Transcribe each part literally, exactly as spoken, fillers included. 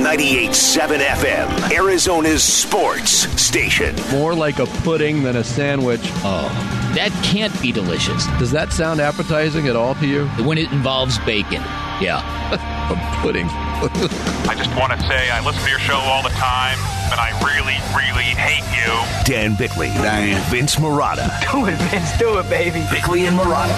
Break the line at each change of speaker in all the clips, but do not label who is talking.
ninety-eight point seven F M, Arizona's sports station.
More like a pudding than a sandwich.
Oh, that can't be delicious.
Does that sound appetizing at all to you?
When it involves bacon, yeah.
A pudding.
I just want to say I listen to your show all the time, but I really, really hate you.
Dan Bickley and Vince Marotta.
Do it, Vince. Do it, baby.
Bickley and Marotta.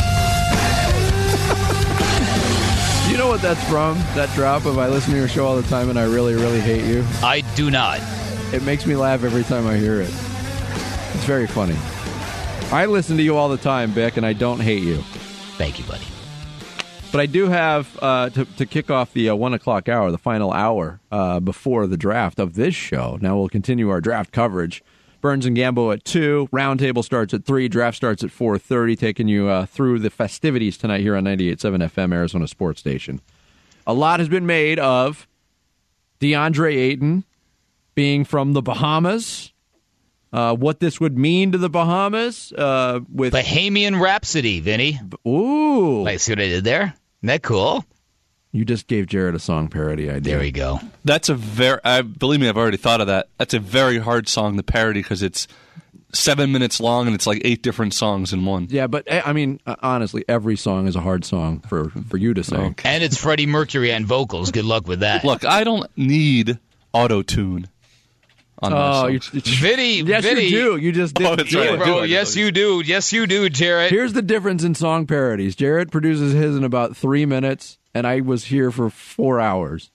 You know what that's from? That drop of I listen to your show all the time and I really, really hate you?
I do not.
It makes me laugh every time I hear it. It's very funny. I listen to you all the time, Bick, and I don't hate you.
Thank you, buddy.
But I do have, uh, to, to kick off the uh, one o'clock hour, the final hour uh, before the draft of this show. Now we'll continue our draft coverage. Burns and Gambo at two. Roundtable starts at three. Draft starts at four thirty, taking you uh, through the festivities tonight here on ninety-eight point seven F M, Arizona Sports Station. A lot has been made of DeAndre Ayton being from the Bahamas. Uh, what this would mean to the Bahamas uh, with
Bahamian Rhapsody, Vinny.
Ooh,
Like, see what I did there? Isn't that cool?
You just gave Jared a song parody idea.
There we go.
That's a very, I believe me, I've already thought of that. That's a very hard song to parody because it's seven minutes long and it's like eight different songs in one.
Yeah, but I mean, honestly, every song is a hard song for, for you to sing.
Okay.
And it's Freddie Mercury on vocals. Good luck with that.
Look, I don't need auto-tune on my
Oh,
songs.
you,
Vinny,
yes,
Vinny.
you do. You just did.
Oh, that's
do
right.
it.
I do.
Bro, yes, you do. Yes, you do, Jared.
Here's the difference in song parodies. Jared produces his in about three minutes, and I was here for four hours.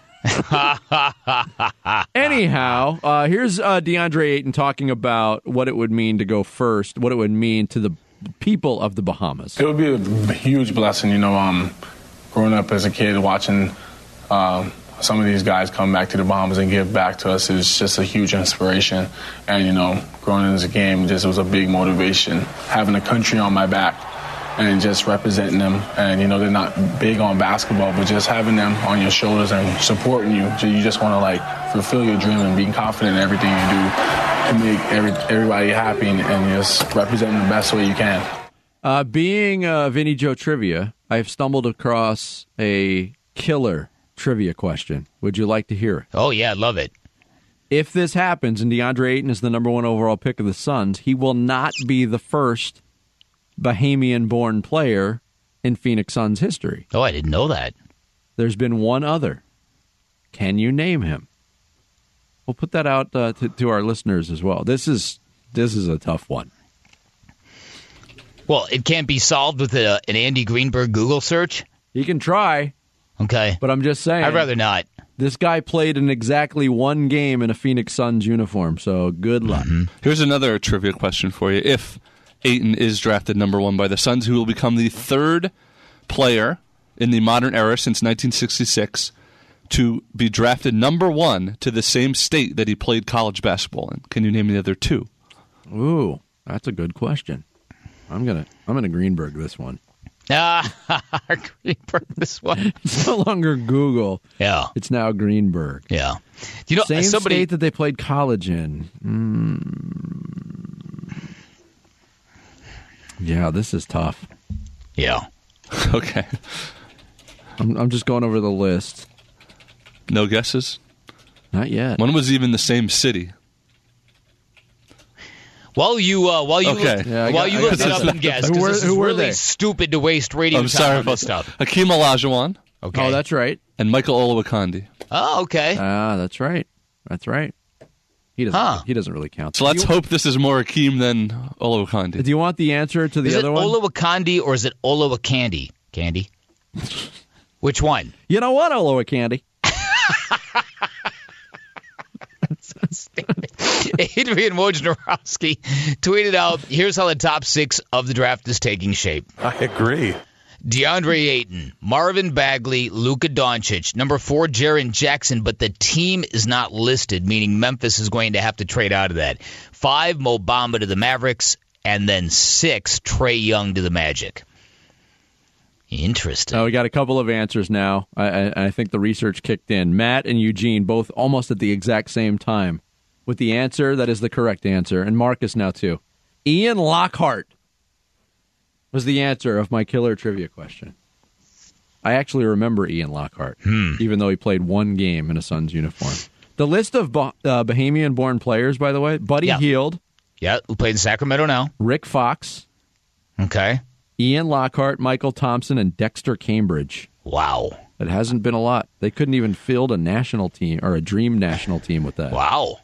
Anyhow, uh, here's uh, DeAndre Ayton talking about what it would mean to go first, what it would mean to the people of the Bahamas.
It would be a huge blessing, you know, um, growing up as a kid, watching uh, some of these guys come back to the Bahamas and give back to us is just a huge inspiration. And, you know, growing in as a game, just it was a big motivation. Having a country on my back and just representing them. And, you know, they're not big on basketball, but just having them on your shoulders and supporting you. So you just want to, like, fulfill your dream and be confident in everything you do to make every, everybody happy and, and just represent them the best way you can.
Uh, being uh, Vinny Joe Trivia, I've stumbled across a killer trivia question. Would you like to hear it?
Oh, yeah, love it.
If this happens and DeAndre Ayton is the number one overall pick of the Suns, he will not be the first Bahamian-born player in Phoenix Suns history.
Oh, I didn't know that.
There's been one other. Can you name him? We'll put that out uh, to, to our listeners as well. This is this is a tough one.
Well, it can't be solved with a, an Andy Greenberg Google search?
He can try,
Okay.
but I'm just saying.
I'd rather not.
This guy played in exactly one game in a Phoenix Suns uniform, so good luck.
Mm-hmm.
Here's another trivia question for you. If Ayton is drafted number one by the Suns, who will become the third player in the modern era since nineteen sixty-six to be drafted number one to the same state that he played college basketball in. Can you name the other two?
Ooh, that's a good question. I'm gonna I'm gonna Greenberg this one.
Ah, Greenberg, this one.
It's no longer Google.
Yeah.
It's now Greenberg.
Yeah. You know,
Same
somebody,
state that they played college in. Mm. Yeah, this is tough.
Yeah.
Okay.
I'm, I'm just going over the list.
No guesses?
Not yet.
One was even the same city.
While you uh, while you
Okay.
look,
Yeah, I
while
got-
you
I
look
got
it up
some-
and guess,
Who
because
were-
this is
who were
really
they?
stupid to waste radio
I'm
time
sorry
on
about
this stuff.
Hakeem Olajuwon
Okay.
Oh, that's right.
and Michael Olowokandi.
Oh, okay.
Ah, that's right. That's right. He doesn't.
Huh.
He doesn't really count.
So let's
do you,
hope this is more Hakeem than Olowokandi.
Do you want the answer to the
is it
other one?
Olowokandi or is it Olowokandi? Candy? Which one?
You know what, Oloa Candy?
Adrian Wojnarowski tweeted out, here's how the top six of the draft is taking shape.
I agree.
DeAndre Ayton, Marvin Bagley, Luka Doncic. Number four, Jaren Jackson, but the team is not listed, meaning Memphis is going to have to trade out of that. Five, Mo Bamba to the Mavericks, and then six, Trae Young to the Magic. Interesting.
Oh, we got a couple of answers now. I, I, I think the research kicked in. Matt and Eugene both almost at the exact same time with the answer that is the correct answer, and Marcus now too. Ian Lockhart was the answer of my killer trivia question. I actually remember Ian Lockhart,
Hmm.
even though he played one game in a Suns uniform. The list of Bah- uh, Bahamian-born players, by the way, Buddy
Yeah.
Hield,
Yeah, who played in Sacramento now.
Rick Fox,
Okay.
Ian Lockhart, Michael Thompson, and Dexter Cambridge.
Wow.
It hasn't been a lot. They couldn't even field a national team or a dream national team with that.
Wow.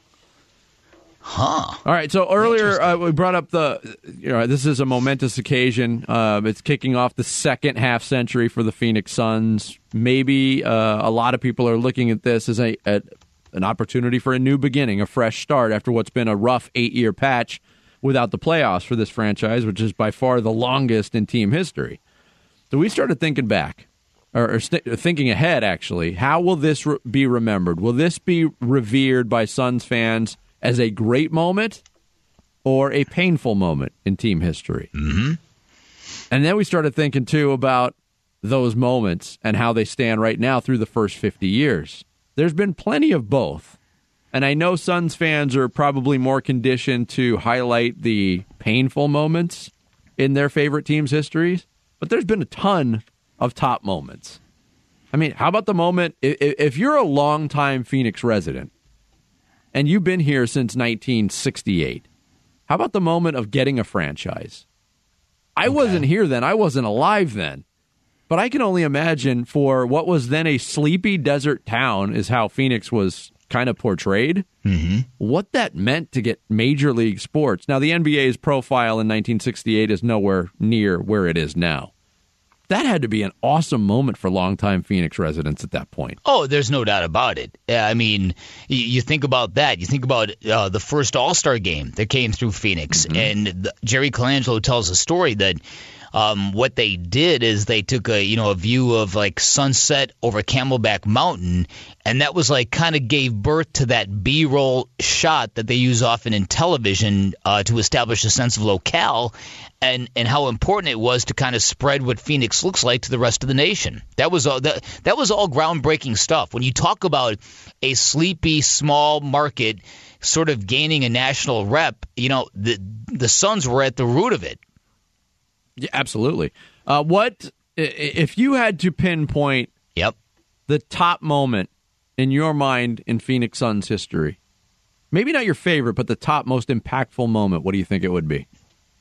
Huh.
All right, so earlier uh, we brought up the, you know, this is a momentous occasion. Uh, it's kicking off the second half century for the Phoenix Suns. Maybe uh, a lot of people are looking at this as a, a an opportunity for a new beginning, a fresh start after what's been a rough eight-year patch without the playoffs for this franchise, which is by far the longest in team history. So we started thinking back, or, or st- thinking ahead, actually. How will this re- be remembered? Will this be revered by Suns fans as a great moment or a painful moment in team history?
Mm-hmm.
And then we started thinking, too, about those moments and how they stand right now through the first fifty years. There's been plenty of both. And I know Suns fans are probably more conditioned to highlight the painful moments in their favorite team's histories, but there's been a ton of top moments. I mean, how about the moment, if you're a longtime Phoenix resident and you've been here since nineteen sixty-eight, how about the moment of getting a franchise? I
Okay.
wasn't here then. I wasn't alive then. But I can only imagine for what was then a sleepy desert town is how Phoenix was kind of portrayed,
Mm-hmm.
what that meant to get Major League sports. Now, the N B A's profile in nineteen sixty-eight is nowhere near where it is now. That had to be an awesome moment for longtime Phoenix residents at that point.
Oh, there's no doubt about it. Uh, I mean, you, you think about that. You think about uh, the first All-Star game that came through Phoenix,
Mm-hmm.
and the, Jerry Colangelo tells a story that um, what they did is they took a you know a view of like sunset over Camelback Mountain, and that was like kind of gave birth to that B-roll shot that they use often in television uh, to establish a sense of locale. And, and how important it was to kind of spread what Phoenix looks like to the rest of the nation. That was all that, that was all groundbreaking stuff. When you talk about a sleepy, small market sort of gaining a national rep, you know, the the Suns were at the root of it.
Yeah, absolutely. Uh, what i- if you had to pinpoint
Yep.
the top moment in your mind in Phoenix Suns history? Maybe not your favorite, but the top most impactful moment. What do you think it would be?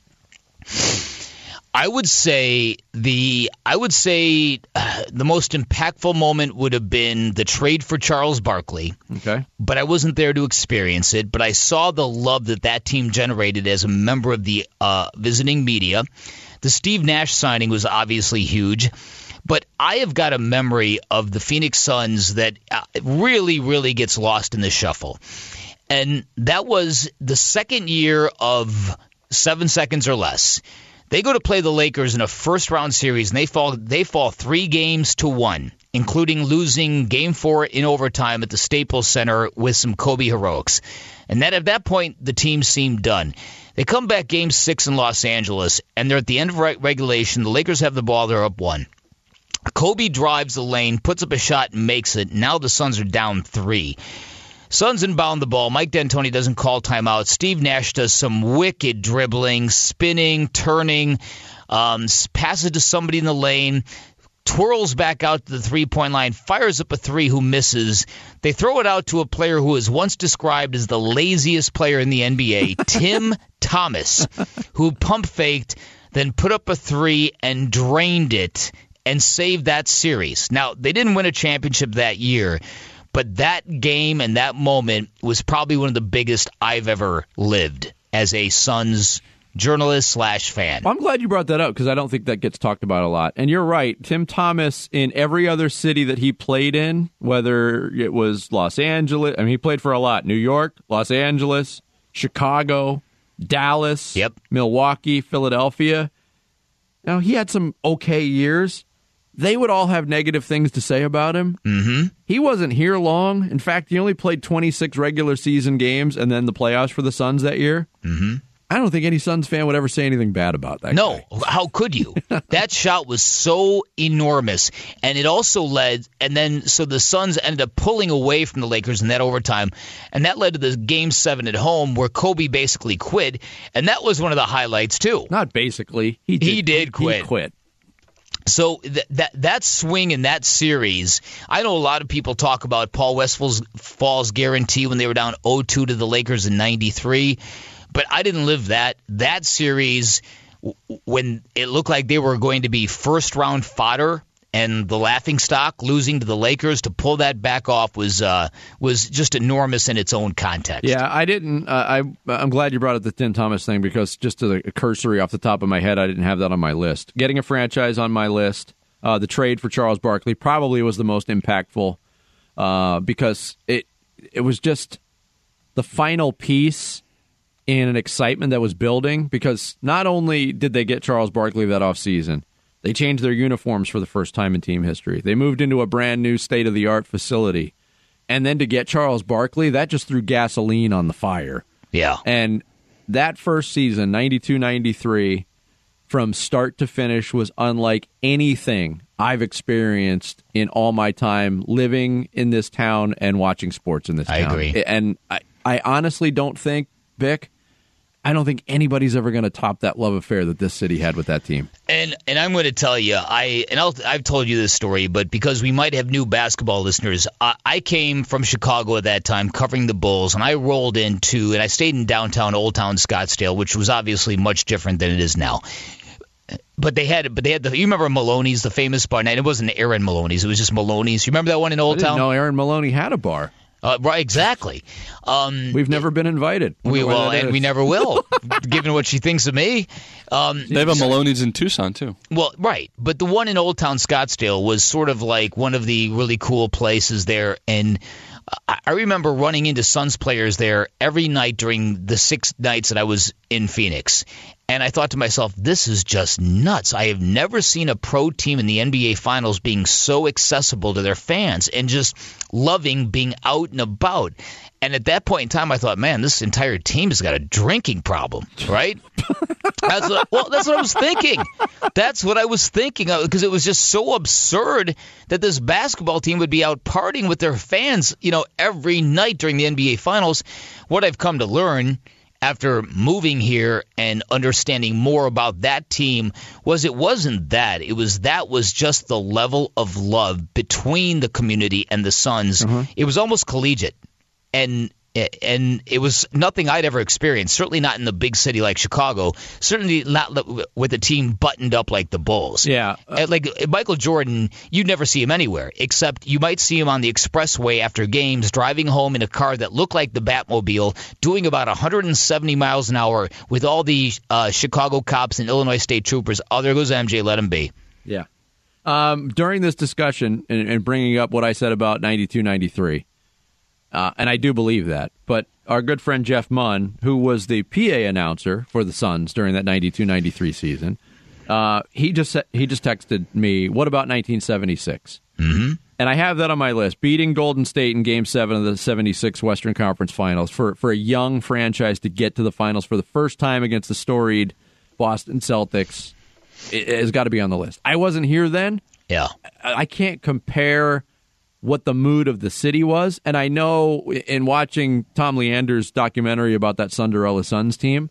I would say the I would say uh, the most impactful moment would have been the trade for Charles Barkley.
Okay.
But I wasn't there to experience it. But I saw the love that that team generated as a member of the uh, visiting media. The Steve Nash signing was obviously huge. But I have got a memory of the Phoenix Suns that uh, really, really gets lost in the shuffle. And that was the second year of seven seconds or less. They go to play the Lakers in a first-round series, and they fall they fall three games to one, including losing Game Four in overtime at the Staples Center with some Kobe heroics. And that at that point, the team seemed done. They come back Game Six in Los Angeles, and they're at the end of regulation. The Lakers have the ball; they're up one. Kobe drives the lane, puts up a shot, and makes it. Now the Suns are down three. Suns inbound the ball. Mike D'Antoni doesn't call timeout. Steve Nash does some wicked dribbling, spinning, turning, um, passes to somebody in the lane, twirls back out to the three-point line, fires up a three who misses. They throw it out to a player who was once described as the laziest player in the N B A, Tim Thomas, who pump-faked, then put up a three and drained it and saved that series. Now, they didn't win a championship that year, but that game and that moment was probably one of the biggest I've ever lived as a Suns journalist slash fan.
Well, I'm glad you brought that up because I don't think that gets talked about a lot. And you're right. Tim Thomas, in every other city that he played in, whether it was Los Angeles, I mean, he played for a lot. New York, Los Angeles, Chicago, Dallas,
Yep.
Milwaukee, Philadelphia. Now, he had some okay years. They would all have negative things to say about him.
Mm-hmm.
He wasn't here long. In fact, he only played twenty-six regular season games and then the playoffs for the Suns that year.
Mm-hmm.
I don't think any Suns fan would ever say anything bad about that
No,
guy.
how could you? That shot was so enormous, and it also led, and then so the Suns ended up pulling away from the Lakers in that overtime, and that led to the Game Seven at home where Kobe basically quit, and that was one of the highlights too.
Not basically. He did,
He did quit.
He quit.
So th- that that swing in that series, I know a lot of people talk about Paul Westphal's guarantee when they were down oh two to the Lakers in ninety-three, but I didn't live that. That series, w- when it looked like they were going to be first-round fodder and the laughingstock, losing to the Lakers, to pull that back off was uh, was just enormous in its own context.
Yeah, I didn't. Uh, I I'm glad you brought up the Tim Thomas thing, because just to the cursory off the top of my head, I didn't have that on my list. Getting a franchise on my list, uh, the trade for Charles Barkley probably was the most impactful, uh, because it it was just the final piece in an excitement that was building. Because not only did they get Charles Barkley that offseason, they changed their uniforms for the first time in team history. They moved into a brand new state-of-the-art facility. And then to get Charles Barkley, that just threw gasoline on the fire.
Yeah.
And that first season, ninety-two ninety-three, from start to finish, was unlike anything I've experienced in all my time living in this town and watching sports in this
I
town.
agree.
And I, I honestly don't think, Vic, I don't think anybody's ever going to top that love affair that this city had with that team.
And and I'm going to tell you, I and I'll, I've told you this story, but because we might have new basketball listeners, I, I came from Chicago at that time covering the Bulls, and I rolled into, and I stayed in downtown Old Town Scottsdale, which was obviously much different than it is now. But they had, but they had the. You remember Maloney's, the famous bar? And it wasn't Aaron Maloney's; it was just Maloney's. You remember that one in Old
I didn't
Town?
know Aaron Maloney had a bar.
Uh, right, exactly. Um,
We've never been invited.
we
Wonder why
well,
that
and
is.
we never will, given what she thinks of me. Um,
They have a Maloney's in Tucson, too.
Well, right. But the one in Old Town Scottsdale was sort of like one of the really cool places there. And I I remember running into Suns players there every night during the six nights that I was in Phoenix. And I thought to myself, this is just nuts. I have never seen a pro team in the N B A Finals being so accessible to their fans and just loving being out and about. And at that point in time, I thought, man, this entire team has got a drinking problem, right? That's what, well, that's what I was thinking. That's what I was thinking of, because it was just so absurd that this basketball team would be out partying with their fans, you know, every night during the N B A Finals. What I've come to learn after moving here and understanding more about that team was it wasn't that. It was that was just the level of love between the community and the Suns.
Uh-huh.
It was almost collegiate. And and it was nothing I'd ever experienced, certainly not in the big city like Chicago, certainly not with a team buttoned up like the Bulls.
Yeah.
Uh, like Michael Jordan, you'd never see him anywhere, except you might see him on the expressway after games, driving home in a car that looked like the Batmobile, doing about one hundred seventy miles an hour with all the uh, Chicago cops and Illinois State Troopers. Oh, there goes M J, let him be.
Yeah. Um, during this discussion and, and bringing up what I said about ninety-two ninety-three, Uh, and I do believe that. But our good friend Jeff Munn, who was the P A announcer for the Suns during that ninety-two ninety-three season, uh, he just he just texted me, what about nineteen seventy-six?
Mm-hmm.
And I have that on my list. Beating Golden State in Game seven of the seventy-six Western Conference Finals for, for a young franchise to get to the finals for the first time against the storied Boston Celtics it, it has got to be on the list. I wasn't here then.
Yeah.
I, I can't compare what the mood of the city was. And I know in watching Tom Leander's documentary about that Cinderella Suns team,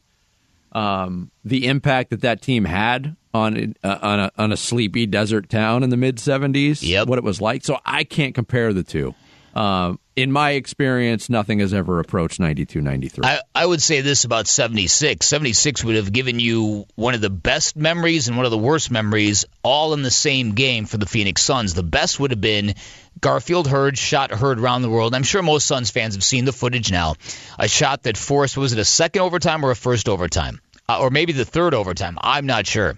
um, the impact that that team had on uh, on, a, on a sleepy desert town in the mid-seventies,
yep.
what it was like. So I can't compare the two. Um, in my experience, nothing has ever approached ninety-two ninety-three.
I, I would say this about seventy-six. seventy-six would have given you one of the best memories and one of the worst memories all in the same game for the Phoenix Suns. The best would have been Garfield Hurd shot heard around the world. I'm sure most Suns fans have seen the footage now. A shot that forced, was it a second overtime or a first overtime? Uh, or maybe the third overtime. I'm not sure.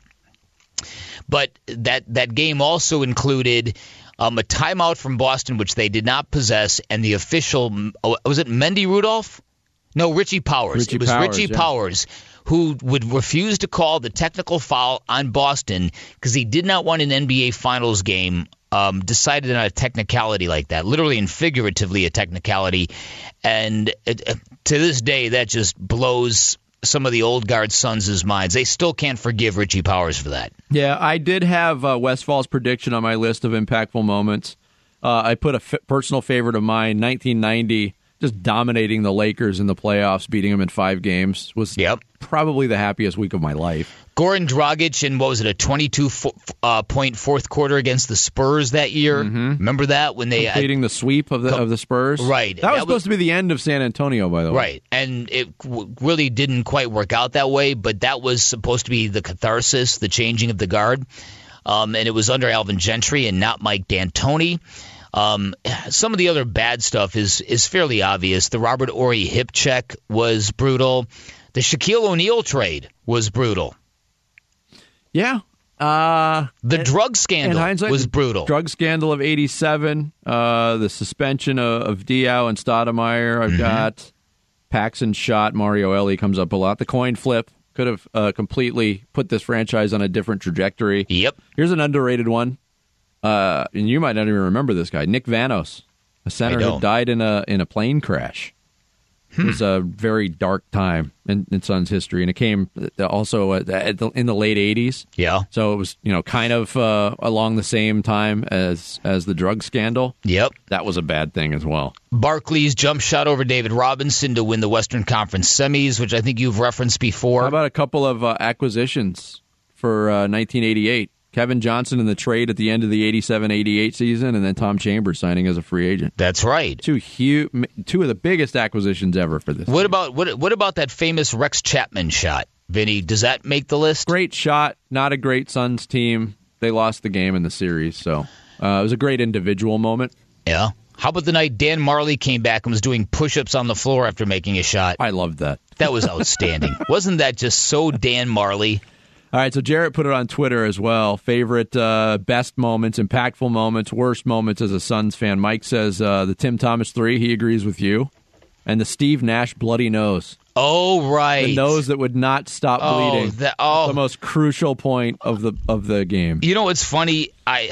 But that, that game also included um, a timeout from Boston, which they did not possess, and the official, was it Mendy Rudolph? No, Richie Powers.
Richie
it was
Powers,
Richie
yeah.
Powers who would refuse to call the technical foul on Boston because he did not want an N B A Finals game um, decided on a technicality like that, literally and figuratively a technicality. And it, uh, to this day, that just blows some of the old guard Suns' minds. They still can't forgive Richie Powers for that.
Yeah, I did have uh, Westfall's prediction on my list of impactful moments. Uh, I put a f- personal favorite of mine, nineteen ninety, just dominating the Lakers in the playoffs, beating them in five games, was
yep.
probably the happiest week of my life.
Goran Dragic in, what was it, a twenty-two uh, point fourth quarter against the Spurs that year?
Mm-hmm.
Remember that? When they
Completing
had,
the sweep of the of the Spurs?
Right.
That,
that
was
was
supposed to be the end of San Antonio, by the way.
Right. And it w- really didn't quite work out that way, but that was supposed to be the catharsis, the changing of the guard. Um, and it was under Alvin Gentry and not Mike D'Antoni. Um, some of the other bad stuff is is fairly obvious. The Robert Horry hip check was brutal. The Shaquille O'Neal trade was brutal.
Yeah. Uh,
the
in,
drug scandal was brutal.
Drug scandal of eighty-seven. Uh, the suspension of, of Diaw and Stoudemire. I've mm-hmm. got Paxson shot. Mario Elie comes up a lot. The coin flip could have uh, completely put this franchise on a different trajectory.
Yep.
Here's an underrated one. Uh, and you might not even remember this guy. Nick Vanos, a center who died in a in a plane crash. Hmm. It was a very dark time in, in Suns history, and it came also at the, in the late eighties.
Yeah.
So it was, you know, kind of uh, along the same time as as the drug scandal.
Yep.
That was a bad thing as well.
Barkley's jump shot over David Robinson to win the Western Conference semis, which I think you've referenced before.
How about a couple of uh, acquisitions for uh, nineteen eighty-eight? Kevin Johnson in the trade at the end of the eighty-seven eighty-eight season, and then Tom Chambers signing as a free agent.
That's right.
Two huge, two of the biggest acquisitions ever for this.
What
team.
about what? What about that famous Rex Chapman shot, Vinny? Does that make the list?
Great shot. Not a great Suns team. They lost the game in the series, so uh, it was a great individual moment.
Yeah. How about the night Dan Marley came back and was doing push-ups on the floor after making a shot?
I loved that.
That was outstanding. Wasn't that just so Dan Marley?
All right, so Jarrett put it on Twitter as well. Favorite, uh, best moments, impactful moments, worst moments as a Suns fan. Mike says uh, the Tim Thomas three, he agrees with you. And the Steve Nash bloody nose.
Oh, right.
The nose that would not stop
oh,
bleeding.
That, oh.
The most crucial point of the of the game.
You know what's funny? I...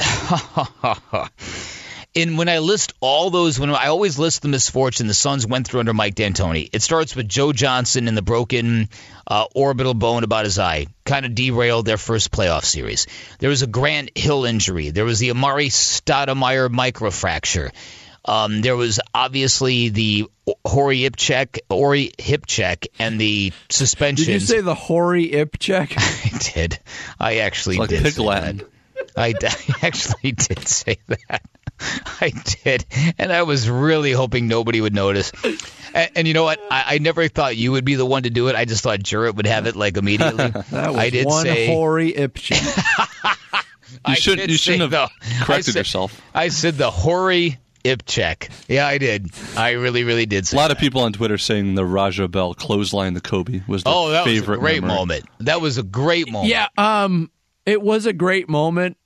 And when I list all those, when I always list the misfortune the Suns went through under Mike D'Antoni, it starts with Joe Johnson and the broken uh, orbital bone about his eye, kind of derailed their first playoff series. There was a Grant Hill injury. There was the Amari Stoudemire microfracture. Um, there was obviously the Horry hip check, Horry hip check, and the suspension.
Did you say the Horry hip check?
I did. I actually
it's like
did.
Pig
say
Latin.
that. I, I actually did say that. I did, and I was really hoping nobody would notice. And, and you know what? I, I never thought you would be the one to do it. I just thought Jarrett would have it like immediately.
That was
I did
one
say,
Horry Ipchen.
You, should, you shouldn't have
the,
corrected
said,
yourself.
I said the Horry Ipcheck. Yeah, I did. I really, really did say
A lot
that.
of people on Twitter saying the Raja Bell clothesline to Kobe was their
oh, that
favorite
was a great
memory.
moment. That was a great moment.
Yeah, um, it was a great moment,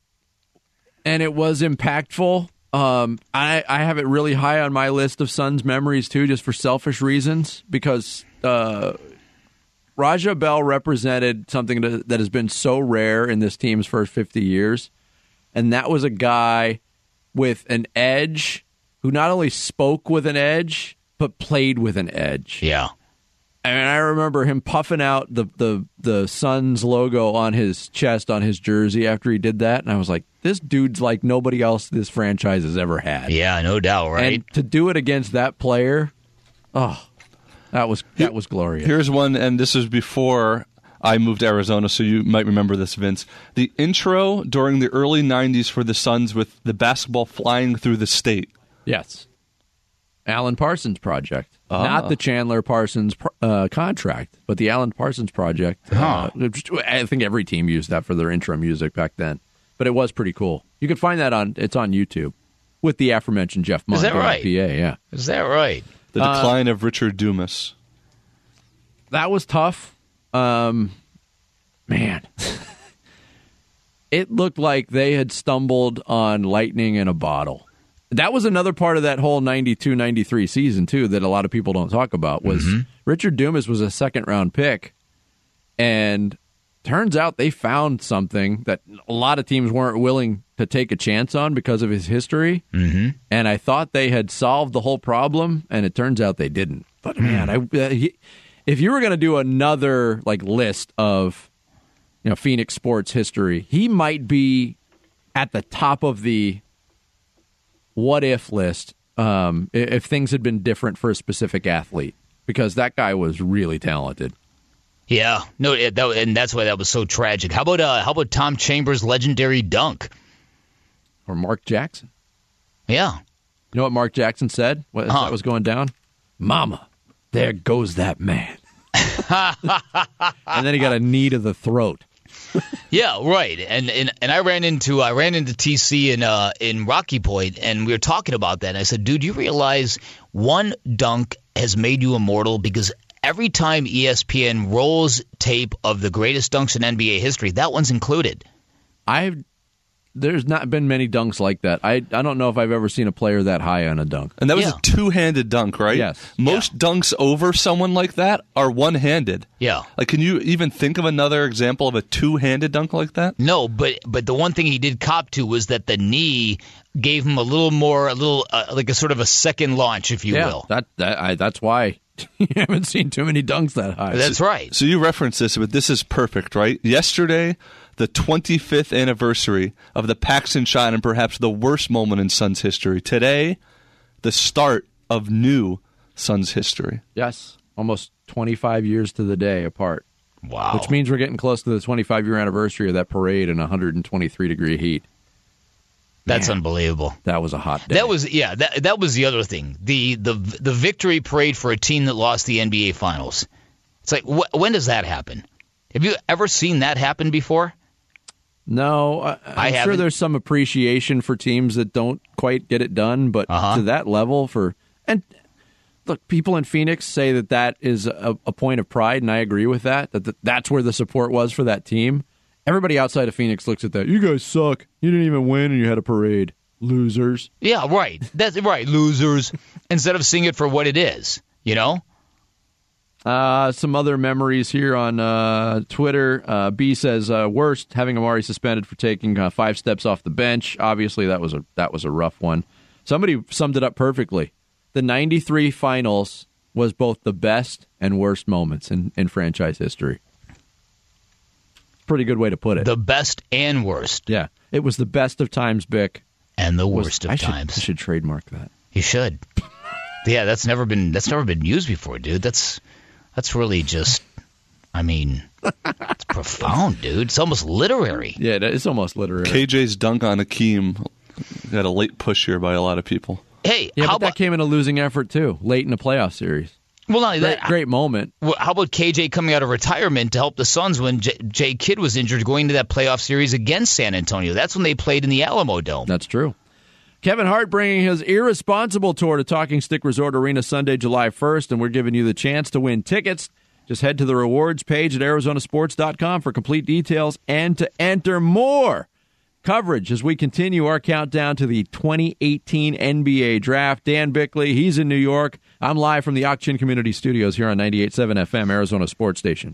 and it was impactful. Um, I, I have it really high on my list of Suns memories, too, just for selfish reasons, because uh, Raja Bell represented something that, that has been so rare in this team's first fifty years, and that was a guy with an edge who not only spoke with an edge, but played with an edge.
Yeah.
I mean, I remember him puffing out the, the, the Suns logo on his chest, on his jersey after he did that. And I was like, this dude's like nobody else this franchise has ever had.
Yeah, no doubt, right?
And to do it against that player, oh, that was that was glorious.
Here's one, and this was before I moved to Arizona, so you might remember this, Vince. The intro during the early nineties for the Suns with the basketball flying through the state.
Yes. Alan Parsons Project.
Ah.
Not the Chandler Parsons uh, contract, but the Alan Parsons Project.
Huh.
Uh, I think every team used that for their intro music back then. But it was pretty cool. You can find that on, it's on YouTube with the aforementioned Jeff Munn.
Is that right?
P A, yeah.
Is that right?
The decline uh, of Richard Dumas.
That was tough. Um, man. It looked like they had stumbled on lightning in a bottle. That was another part of that whole ninety-two ninety-three season, too, that a lot of people don't talk about, was mm-hmm. Richard Dumas was a second-round pick, and turns out they found something that a lot of teams weren't willing to take a chance on because of his history,
mm-hmm.
and I thought they had solved the whole problem, and it turns out they didn't. But, man, I, uh, he, if you were going to do another like list of you know Phoenix sports history, he might be at the top of the what-if list um, if things had been different for a specific athlete, because that guy was really talented.
Yeah, no, it, that, and that's why that was so tragic. How about uh, how about Tom Chambers' legendary dunk?
Or Mark Jackson.
Yeah.
You know what Mark Jackson said when
Huh.
that was going down? Mama, there goes that man. And then he got a knee to the throat.
Yeah, right. And and and I ran into I ran into T C in uh in Rocky Point, and we were talking about that. And I said, dude, you realize one dunk has made you immortal? Because every time E S P N rolls tape of the greatest dunks in N B A history, that one's included.
I've there's not been many dunks like that. I I don't know if I've ever seen a player that high on a dunk.
And that was
Yeah.
a two-handed dunk, right?
Yes.
Most dunks over someone like that are one-handed.
Yeah.
Like, can you even think of another example of a two-handed dunk like that?
No, but but the one thing he did cop to was that the knee gave him a little more, a little uh, like a sort of a second launch, if you
yeah,
will.
that that I, that's why you haven't seen too many dunks that high.
That's right.
So you referenced this, but this is perfect, right? Yesterday, the twenty-fifth anniversary of the Paxson shot and perhaps the worst moment in Suns history. Today, the start of new Suns history.
Yes, almost twenty-five years to the day apart.
Wow.
Which means we're getting close to the twenty-five-year anniversary of that parade in one hundred twenty-three degree heat.
That's
Man,
unbelievable.
That was a hot day.
That was yeah. That that was the other thing. The the the victory parade for a team that lost the N B A Finals. It's like wh- when does that happen? Have you ever seen that happen before?
No, I,
I
I'm sure
haven't.
there's some appreciation for teams that don't quite get it done, but
Uh-huh.
to that level for and look, people in Phoenix say that that is a, a point of pride, and I agree with that. That the, that's where the support was for that team. Everybody outside of Phoenix looks at that. You guys suck. You didn't even win, and you had a parade, losers.
Yeah, right. That's right. Losers. Instead of seeing it for what it is, you know.
Uh, some other memories here on uh, Twitter. Uh, B says uh, worst having Amari suspended for taking uh, five steps off the bench. Obviously, that was a that was a rough one. Somebody summed it up perfectly. The ninety-three finals was both the best and worst moments in, in franchise history. Pretty good way to put it.
The best and worst,
yeah, it was the best of times, Bick.
and the
Was-
worst of
I should,
times.
I should trademark that.
You should. Yeah, that's never been that's never been used before, dude. That's that's really just. I mean, it's profound, dude. It's almost literary.
Yeah, it's almost literary.
K J's dunk on Akeem got a late push here by a lot of people.
Hey,
yeah,
how
but that
about
came in a losing effort too, late in a playoff series.
well, not only
Great,
that,
great moment.
Well, how about K J coming out of retirement to help the Suns when J- Jay Kidd was injured going to that playoff series against San Antonio? That's when they played in the Alamo Dome.
That's true. Kevin Hart bringing his Irresponsible Tour to Talking Stick Resort Arena Sunday, July first, and we're giving you the chance to win tickets. Just head to the rewards page at Arizona Sports dot com for complete details and to enter more coverage as we continue our countdown to the twenty eighteen N B A Draft. Dan Bickley, he's in New York. I'm live from the Auction Community Studios here on ninety-eight point seven F M, Arizona Sports Station.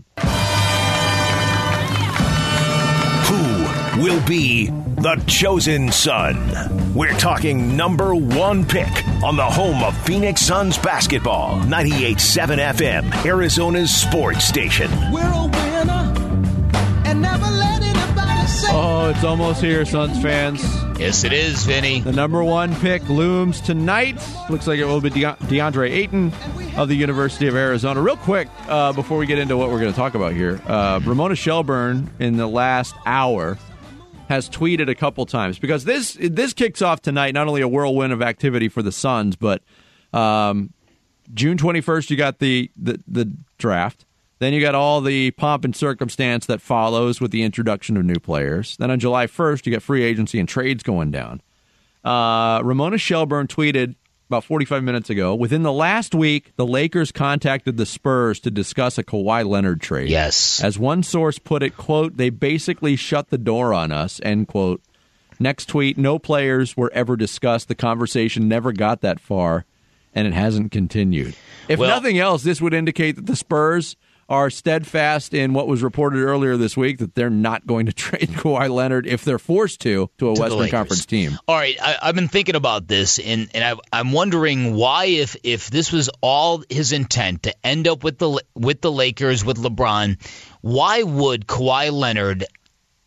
Who will be the chosen son? We're talking number one pick on the home of Phoenix Suns basketball. ninety-eight point seven F M, Arizona's sports station.
We're a winner and never let anybody say.
Oh, it's almost here, Suns fans.
Yes, it is, Vinny.
The number one pick looms tonight. Looks like it will be De- DeAndre Ayton of the University of Arizona. Real quick, uh, before we get into what we're going to talk about here, uh, Ramona Shelburne in the last hour has tweeted a couple times because this this kicks off tonight. Not only a whirlwind of activity for the Suns, but um, June twenty-first you got the, the the draft. Then you got all the pomp and circumstance that follows with the introduction of new players. Then on July first, you got free agency and trades going down. Uh, Ramona Shelburne tweeted about forty-five minutes ago, within the last week, the Lakers contacted the Spurs to discuss a Kawhi Leonard trade.
Yes.
As one source put it, quote, they basically shut the door on us, end quote. Next tweet, no players were ever discussed. The conversation never got that far, and it hasn't continued. If
Well-
nothing else, this would indicate that the Spurs are steadfast in what was reported earlier this week, that they're not going to trade Kawhi Leonard if they're forced to, to a
To the
Western
Lakers.
Conference team.
All right, I, I've been thinking about this, and, and I, I'm wondering why, if if this was all his intent to end up with the with the Lakers with LeBron, why would Kawhi Leonard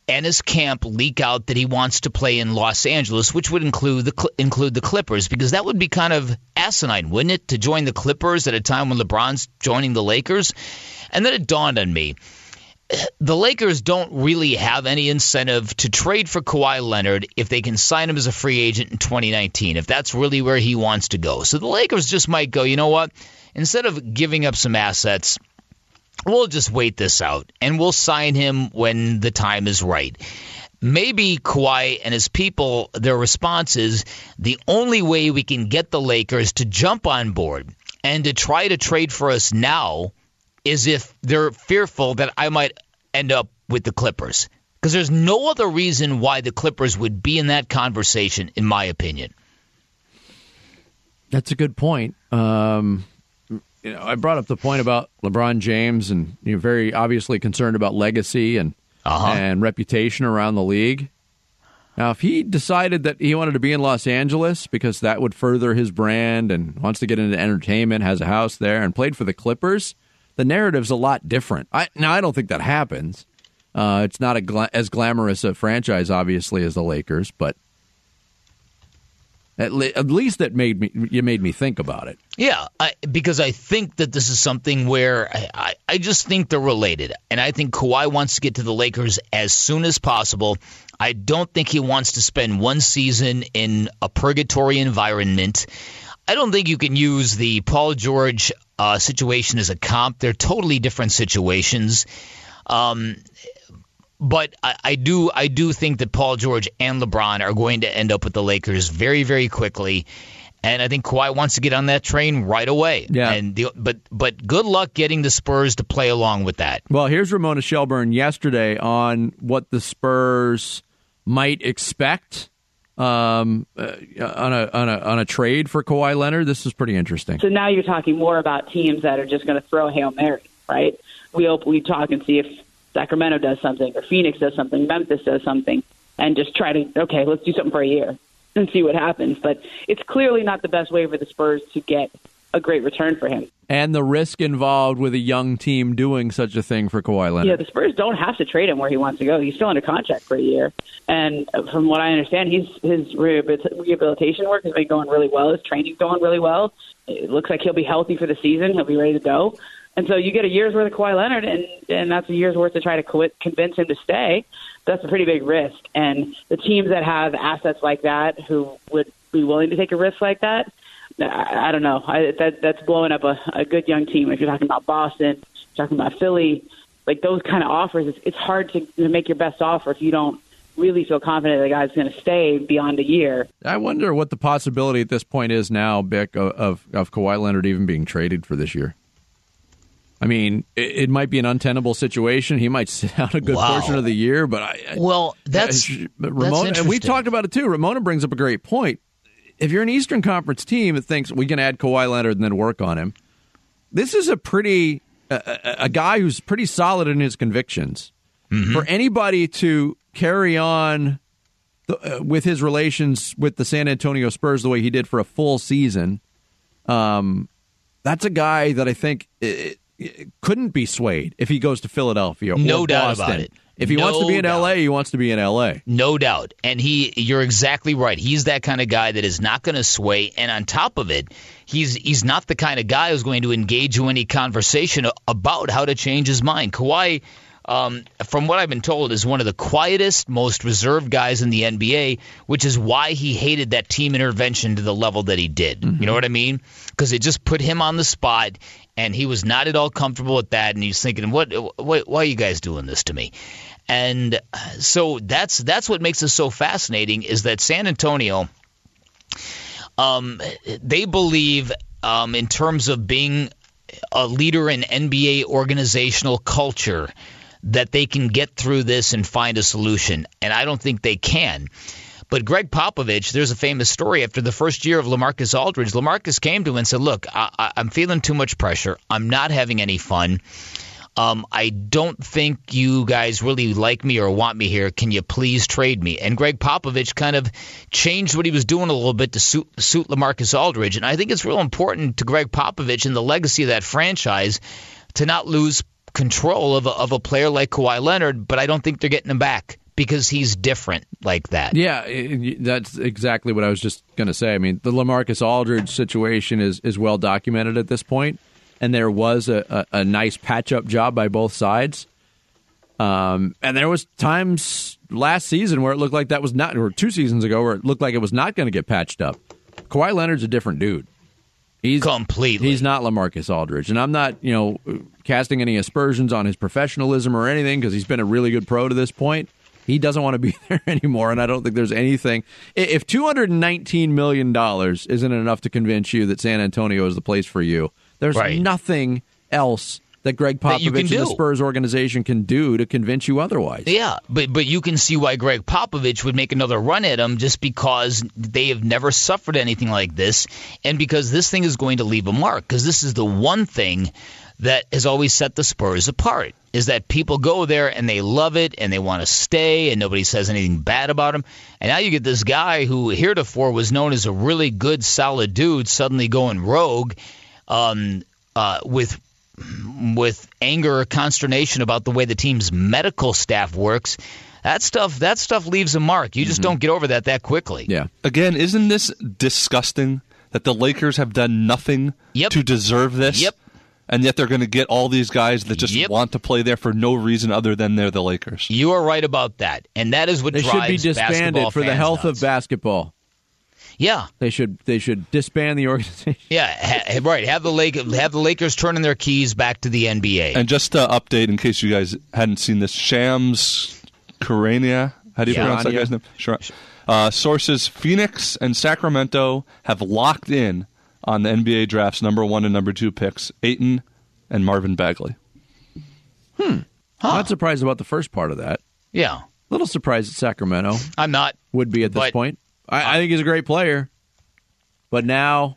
and his camp leak out that he wants to play in Los Angeles, which would include the include the Clippers, because that would be kind of asinine, wouldn't it, to join the Clippers at a time when LeBron's joining the Lakers? And then it dawned on me, the Lakers don't really have any incentive to trade for Kawhi Leonard if they can sign him as a free agent in twenty nineteen, if that's really where he wants to go. So the Lakers just might go, you know what, instead of giving up some assets, we'll just wait this out, and we'll sign him when the time is right. Maybe Kawhi and his people, their response is, the only way we can get the Lakers to jump on board and to try to trade for us now is if they're fearful that I might end up with the Clippers. Because there's no other reason why the Clippers would be in that conversation, in my opinion.
That's a good point. Um, you know, I brought up the point about LeBron James, and you're very obviously concerned about legacy and uh-huh. and reputation around the league. Now, if he decided that he wanted to be in Los Angeles because that would further his brand and wants to get into entertainment, has a house there, and played for the Clippers, the narrative's a lot different. I, now, I don't think that happens. Uh, it's not a gla- as glamorous a franchise, obviously, as the Lakers, but at, le- at least that made me you made me think about it.
Yeah, I, because I think that this is something where I, I, I just think they're related, and I think Kawhi wants to get to the Lakers as soon as possible. I don't think he wants to spend one season in a purgatory environment. I don't think you can use the Paul George uh, situation as a comp. They're totally different situations. Um, but I, I do I do think that Paul George and LeBron are going to end up with the Lakers very, very quickly. And I think Kawhi wants to get on that train right away.
Yeah.
And the, but but good luck getting the Spurs to play along with that.
Well, here's Ramona Shelburne yesterday on what the Spurs might expect um, uh, on a on a on a trade for Kawhi Leonard. This is pretty interesting.
So now you're talking more about teams that are just going to throw a Hail Mary, right? We hope we talk and see if Sacramento does something or Phoenix does something, Memphis does something, and just try to, okay, let's do something for a year and see what happens. But it's clearly not the best way for the Spurs to get a great return for him.
And the risk involved with a young team doing such a thing for Kawhi Leonard.
Yeah, the Spurs don't have to trade him where he wants to go. He's still under contract for a year. And from what I understand, he's, his rehabilitation work has been going really well. His training's going really well. It looks like he'll be healthy for the season. He'll be ready to go. And so you get a year's worth of Kawhi Leonard, and, and that's a year's worth to try to co- convince him to stay. That's a pretty big risk. And the teams that have assets like that who would be willing to take a risk like that, I, I don't know. I, that, that's blowing up a, a good young team. If you're talking about Boston, you're talking about Philly, like those kind of offers, it's, it's hard to, to make your best offer if you don't really feel confident the guy's going to stay beyond a year.
I wonder what the possibility at this point is now, Bick, of, of, of Kawhi Leonard even being traded for this year. I mean, it, it might be an untenable situation. He might sit out a good
wow.
portion of the year, but I,
well, that's,
I,
that's
Ramona, and we've talked about it too. Ramona brings up a great point. If you're an Eastern Conference team that thinks we can add Kawhi Leonard and then work on him, this is a pretty a, a guy who's pretty solid in his convictions. Mm-hmm. For anybody to carry on the, uh, with his relations with the San Antonio Spurs the way he did for a full season, um, that's a guy that I think it, it couldn't be swayed if he goes to Philadelphia or
no doubt
Boston.
about it.
If he
no
wants to be in
doubt.
L A, he wants to be in L A.
No doubt. And he, you're exactly right. He's that kind of guy that is not going to sway. And on top of it, he's he's not the kind of guy who's going to engage you in any conversation about how to change his mind. Kawhi, um, from what I've been told, is one of the quietest, most reserved guys in the N B A, which is why he hated that team intervention to the level that he did. Mm-hmm. You know what I mean? Because it just put him on the spot, and he was not at all comfortable with that. And he's thinking, "What? Why, why are you guys doing this to me?" And so that's that's what makes it so fascinating is that San Antonio, um, they believe um, in terms of being a leader in N B A organizational culture that they can get through this and find a solution. And I don't think they can. But Greg Popovich, there's a famous story. After the first year of LaMarcus Aldridge, LaMarcus came to him and said, look, I, I'm feeling too much pressure. I'm not having any fun. Um, I don't think you guys really like me or want me here. Can you please trade me? And Greg Popovich kind of changed what he was doing a little bit to suit, suit LaMarcus Aldridge. And I think it's real important to Greg Popovich and the legacy of that franchise to not lose control of a, of a player like Kawhi Leonard, but I don't think they're getting him back because he's different like that.
Yeah, it, that's exactly what I was just going to say. I mean, the LaMarcus Aldridge situation is, is well documented at this point, and there was a, a, a nice patch-up job by both sides. Um, and there was times last season where it looked like that was not, or two seasons ago where it looked like it was not going to get patched up. Kawhi Leonard's a different dude. He's
completely.
He's not LaMarcus Aldridge, and I'm not, you know, casting any aspersions on his professionalism or anything because he's been a really good pro to this point. He doesn't want to be there anymore, and I don't think there's anything. If two hundred nineteen million dollars isn't enough to convince you that San Antonio is the place for you, there's
right.
nothing else that Greg Popovich
that
and the Spurs organization can do to convince you otherwise.
Yeah, but but you can see why Greg Popovich would make another run at him just because they have never suffered anything like this, and because this thing is going to leave a mark, because this is the one thing that has always set the Spurs apart, is that people go there and they love it and they want to stay and nobody says anything bad about him. And now you get this guy who heretofore was known as a really good, solid dude suddenly going rogue um, uh, with with anger or consternation about the way the team's medical staff works. That stuff that stuff leaves a mark. You just mm-hmm. don't get over that that quickly.
Yeah.
Again, isn't this disgusting that the Lakers have done nothing
yep.
to deserve this?
Yep.
And yet they're going to get all these guys that just
yep.
want to play there for no reason other than they're the Lakers.
You are right about that. And that is what
they
drives
should be disbanded for the health
nuts.
of basketball.
Yeah,
they should they should disband the organization.
Yeah, ha- right. Have the Lake have the Lakers turning their keys back to the N B A.
And just to update, in case you guys hadn't seen this, Shams Charania, how do you yeah. pronounce that guy's name? Sure. Uh, sources: Phoenix and Sacramento have locked in on the N B A draft's number one and number two picks, Ayton and Marvin Bagley.
Hmm. Huh. I'm not surprised about the first part of that.
Yeah.
A little surprised that Sacramento.
I'm not.
Would be at this point. I, I think he's a great player. But now,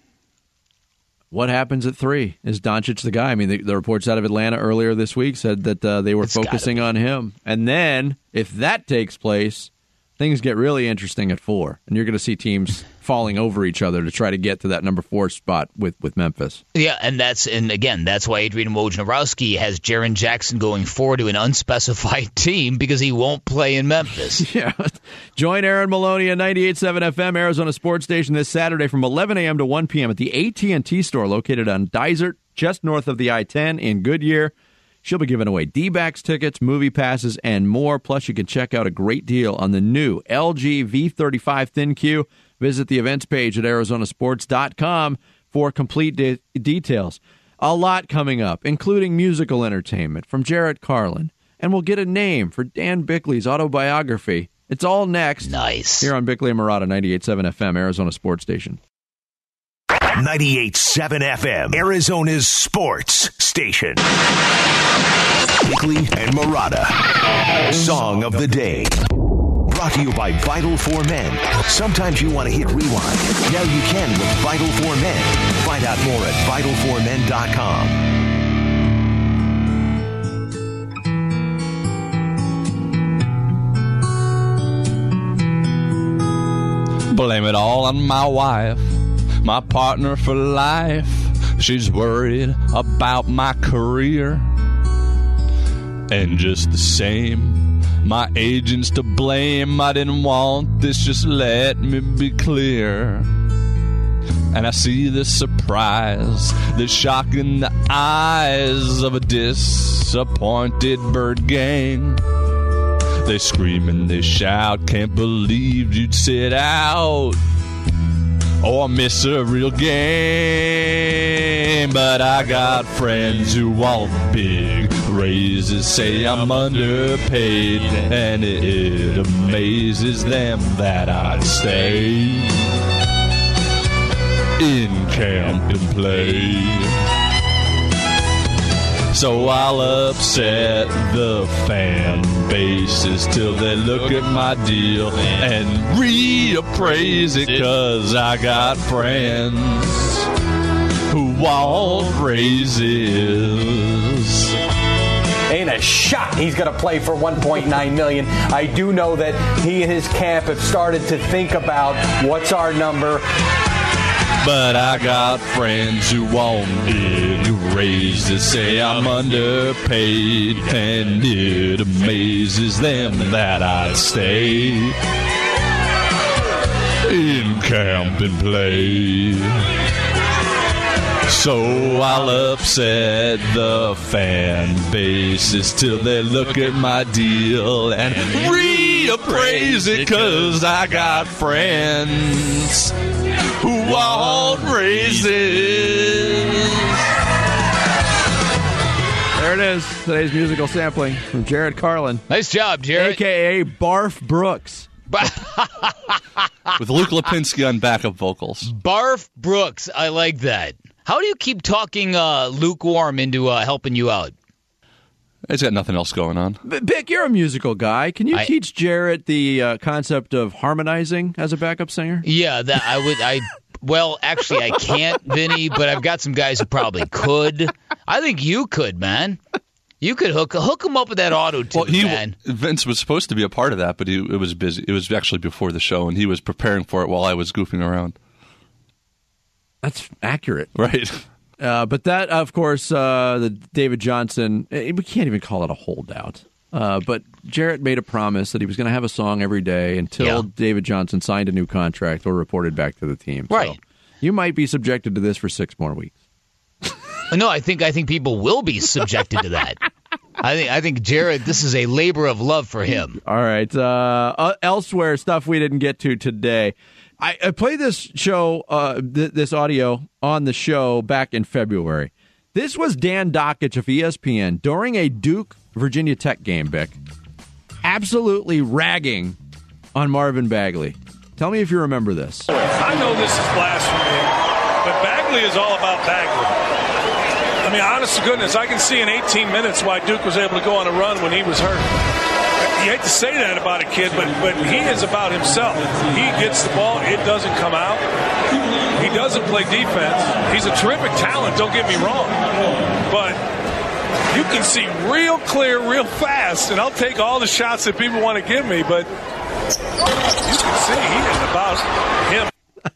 what happens at three? Is Doncic the guy? I mean, the, the reports out of Atlanta earlier this week said that uh, they were it's focusing on him. And then, if that takes place, things get really interesting at four. And you're going to see teams falling over each other to try to get to that number four spot with, with Memphis.
Yeah, and that's and again, that's why Adrian Wojnarowski has Jaren Jackson going forward to an unspecified team because he won't play in Memphis.
Yeah. Join Aaron Maloney at ninety-eight point seven F M, Arizona Sports Station, this Saturday from eleven a.m. to one p.m. at the A T and T store located on Dysart, just north of the I ten in Goodyear. She'll be giving away D-backs tickets, movie passes, and more. Plus, you can check out a great deal on the new L G V thirty-five ThinQ. Visit the events page at Arizona Sports dot com for complete de- details. A lot coming up, including musical entertainment from Jarrett Carlin. And we'll get a name for Dan Bickley's autobiography. It's all next.
Nice.
Here on Bickley and Murata, ninety-eight point seven F M, Arizona Sports Station.
ninety-eight point seven F M, Arizona's sports station. Bickley and Murata, Song of the Day. Brought to you by Vital for Men. Sometimes you want to hit rewind. Now you can with Vital for Men. Find out more at vital for men dot com.
Blame it all on my wife, my partner for life. She's worried about my career. And just the same, my agent's to blame. I didn't want this, just let me be clear. And I see the surprise, the shock in the eyes of a disappointed bird gang. They scream and they shout, can't believe you'd sit out or miss a real game. But I got friends who want big raises, say I'm underpaid, and it amazes them that I'd stay in camp and play. So I'll upset the fan bases till they look at my deal and reappraise it, 'cause I got friends who want raises.
Ain't a shot he's going to play for one point nine million dollars. I do know that he and his camp have started to think about what's our number.
But I got friends who want big raises, say I'm underpaid, and it amazes them that I stay in camp and play. So I'll upset the fan bases till they look at my deal and reappraise it, 'cause I got friends who want raises.
There it is, today's musical sampling from Jared Carlin.
Nice job, Jared.
A K A Barf Brooks.
With Luke Lipinski on backup vocals.
Barf Brooks. I like that. How do you keep talking uh, lukewarm into uh, helping you out?
He's got nothing else going on.
Bick, you're a musical guy. Can you
I,
teach Jarrett the uh, concept of harmonizing as a backup singer?
Yeah, that I would. I well, actually, I can't, Vinny, but I've got some guys who probably could. I think you could, man. You could hook hook him up with that auto tune,
well, he,
man.
Vince was supposed to be a part of that, but he it was busy. It was actually before the show, and he was preparing for it while I was goofing around.
That's accurate.
Right.
Uh, but that, of course, uh, the David Johnson, we can't even call it a holdout. Uh, but Jarrett made a promise that he was going to have a song every day until
yeah.
David Johnson signed a new contract or reported back to the team.
Right.
So you might be subjected to this for six more weeks.
No, I think I think people will be subjected to that. I think I think Jared, this is a labor of love for him.
All right. Uh, uh, elsewhere, stuff we didn't get to today. I, I played this show, uh, th- this audio on the show back in February. This was Dan Dockich of E S P N during a Duke Virginia Tech game, Bick, absolutely ragging on Marvin Bagley. Tell me if you remember this.
I know this is blasphemy, but Bagley is all about Bagley. I mean, honest to goodness, I can see in eighteen minutes why Duke was able to go on a run when he was hurt. You hate to say that about a kid, but but he is about himself. He gets the ball, it doesn't come out. He doesn't play defense. He's a terrific talent, don't get me wrong. But you can see real clear, real fast, and I'll take all the shots that people want to give me, but you can see he is about him.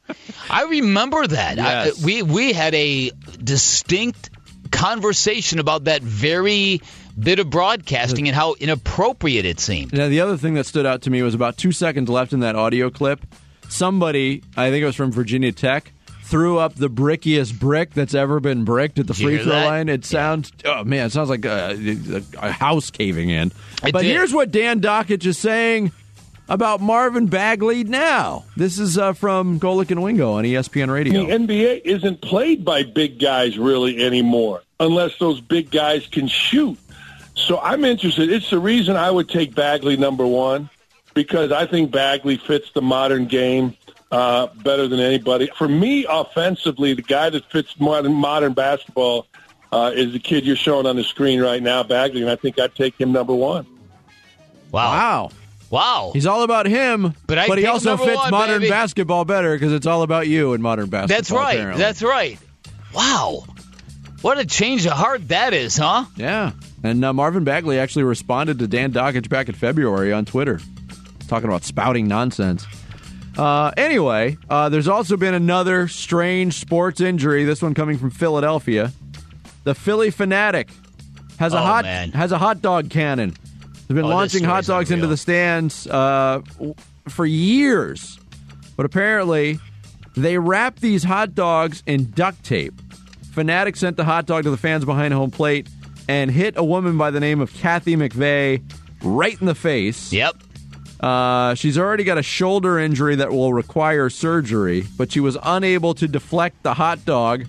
I remember that.
Yes.
I, we we had a distinct conversation about that very bit of broadcasting and how inappropriate it seemed.
Now, the other thing that stood out to me was about two seconds left in that audio clip. Somebody, I think it was from Virginia Tech, threw up the brickiest brick that's ever been bricked at the
Did you
free
hear
throw
that?
line. It sounds, oh man, it sounds like a, a house caving in.
It
but
did.
here's what Dan Dockich is saying about Marvin Bagley now. This is uh, from Golick and Wingo on E S P N Radio.
The N B A isn't played by big guys really anymore, unless those big guys can shoot. So I'm interested. It's the reason I would take Bagley number one, because I think Bagley fits the modern game uh, better than anybody. For me, offensively, the guy that fits modern, modern basketball uh, is the kid you're showing on the screen right now, Bagley, and I think I'd take him number one.
Wow.
Wow.
Wow.
He's all about him,
But
but,
I
he
think
also
number
fits
one,
modern
baby.
basketball better because it's all about you in modern basketball.
That's right.
Apparently.
That's right. Wow. What a change of heart that is, huh?
Yeah. And uh, Marvin Bagley actually responded to Dan Dockich back in February on Twitter, talking about spouting nonsense. Uh, anyway, uh, there's also been another strange sports injury, this one coming from Philadelphia. The Philly Fanatic has a
Oh,
hot
man.
has a hot dog cannon. They've been
Oh, this
launching hot
story's
dogs into
unreal.
the stands uh, w- for years. But apparently, they wrap these hot dogs in duct tape. Fanatic sent the hot dog to the fans behind home plate and hit a woman by the name of Kathy McVeigh right in the face.
Yep.
Uh, she's already got a shoulder injury that will require surgery, but she was unable to deflect the hot dog,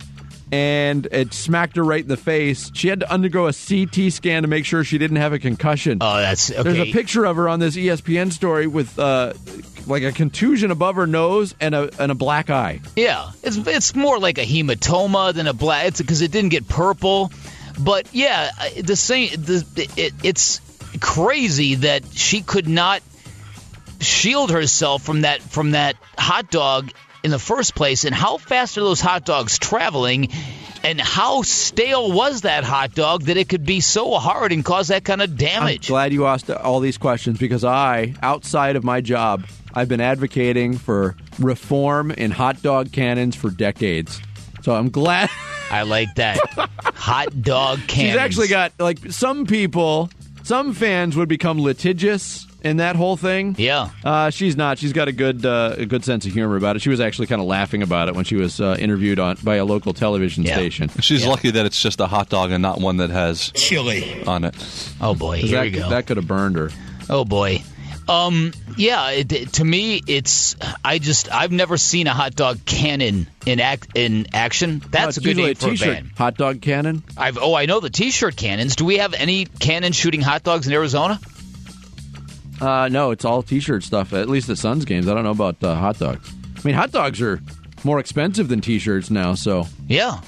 and it smacked her right in the face. She had to undergo a C T scan to make sure she didn't have a concussion.
Oh, that's okay.
There's a picture of her on this E S P N story with uh, like a contusion above her nose and a and a black eye.
Yeah, it's it's more like a hematoma than a black. It's because it didn't get purple, but yeah, the same. The it, it's crazy that she could not shield herself from that from that hot dog in the first place. And how fast are those hot dogs traveling? And how stale was that hot dog that it could be so hard and cause that kind of damage?
I'm glad you asked all these questions because I, outside of my job, I've been advocating for reform in hot dog cannons for decades. So I'm glad.
I like that. Hot dog cannons.
She's actually got, like, some people, some fans would become litigious in that whole thing.
Yeah.
Uh, she's not. She's got a good uh, a good sense of humor about it. She was actually kind of laughing about it when she was uh, interviewed on by a local television
Yeah.
station.
She's
Yeah.
lucky that it's just a hot dog and not one that has
Chili
on it.
Oh, boy. Here
that,
we go.
That could have burned her.
Oh, boy. Um, yeah, it, to me, it's, I just, I've never seen a hot dog cannon in act, in action. That's
Oh,
a good
usually
name for a
t-shirt.
band.
Hot dog cannon?
I've, oh, I know the t-shirt cannons. Do we have any cannon shooting hot dogs in Arizona?
Uh, no, it's all T-shirt stuff, at least at Suns games. I don't know about uh, hot dogs. I mean, hot dogs are more expensive than T-shirts now, so.
Yeah.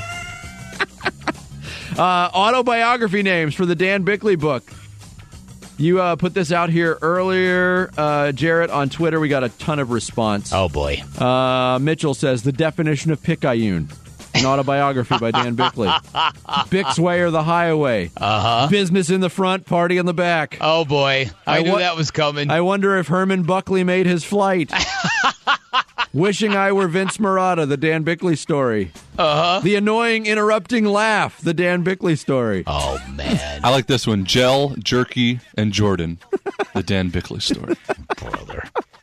uh, autobiography names for the Dan Bickley book. You uh, put this out here earlier, uh, Jarrett, on Twitter. We got a ton of response.
Oh, boy.
Uh, Mitchell says, the definition of picayune. An autobiography by Dan Bickley. Bick's Way or the Highway.
Uh-huh.
Business in the front, party in the back.
Oh, boy. I,
I
knew
wa-
that was coming.
I wonder if Herman Buckley made his flight. Wishing I Were Vince Marotta, the Dan Bickley story.
Uh-huh.
The annoying interrupting laugh, the Dan Bickley story.
Oh, man.
I like this one. Gel, Jerky, and Jordan. The Dan Bickley story.
Brother.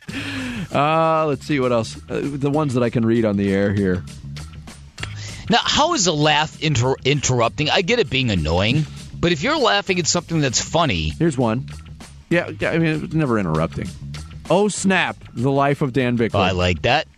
Uh, let's see what else. Uh, the ones that I can read on the air here.
Now, how is a laugh inter- interrupting? I get it being annoying, but if you're laughing at something that's funny...
Here's one. Yeah, yeah, I mean, it's never interrupting. Oh, snap, the life of Dan Bickley.
Oh, I like that.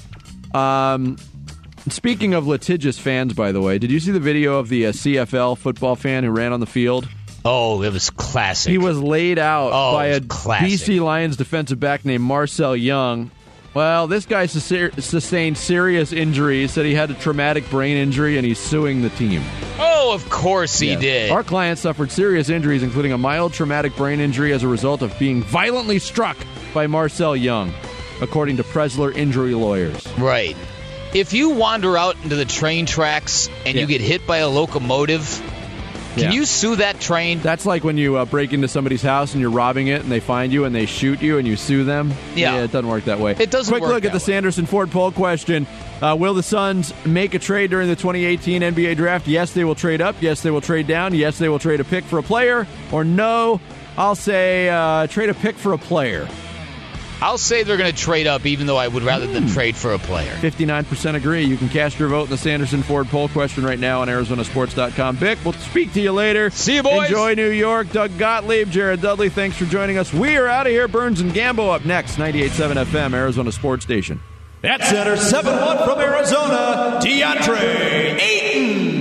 Um, speaking of litigious fans, by the way, did you see the video of the uh, C F L football fan who ran on the field?
Oh, it was classic.
He was laid out
Oh,
by
it
a
was classic.
B C Lions defensive back named Marcel Young. Well, this guy sus- sustained serious injuries, said he had a traumatic brain injury, and he's suing the team.
Oh, of course he
Yes.
did.
Our client suffered serious injuries, including a mild traumatic brain injury as a result of being violently struck by Marcel Young, according to Presler injury lawyers.
Right. If you wander out into the train tracks and
Yeah.
you get hit by a locomotive, can
Yeah.
you sue that train?
That's like when you uh, break into somebody's house and you're robbing it and they find you and they shoot you and you sue them.
Yeah.
it doesn't work that way.
It doesn't
Quick
work
look at
that
the
way.
Sanderson Ford poll question. Uh, will the Suns make a trade during the twenty eighteen N B A draft? Yes, they will trade up. Yes, they will trade down. Yes, they will trade a pick for a player. Or no, I'll say uh, trade a pick for a player.
I'll say they're going to trade up, even though I would rather them trade for a player.
fifty-nine percent agree. You can cast your vote in the Sanderson Ford poll question right now on Arizona Sports dot com. Bick, we'll speak to you later.
See you, boys.
Enjoy New York. Doug Gottlieb, Jared Dudley, thanks for joining us. We are out of here. Burns and Gambo up next. ninety-eight point seven F M, Arizona Sports Station.
At center, seven one from Arizona, DeAndre Ayton.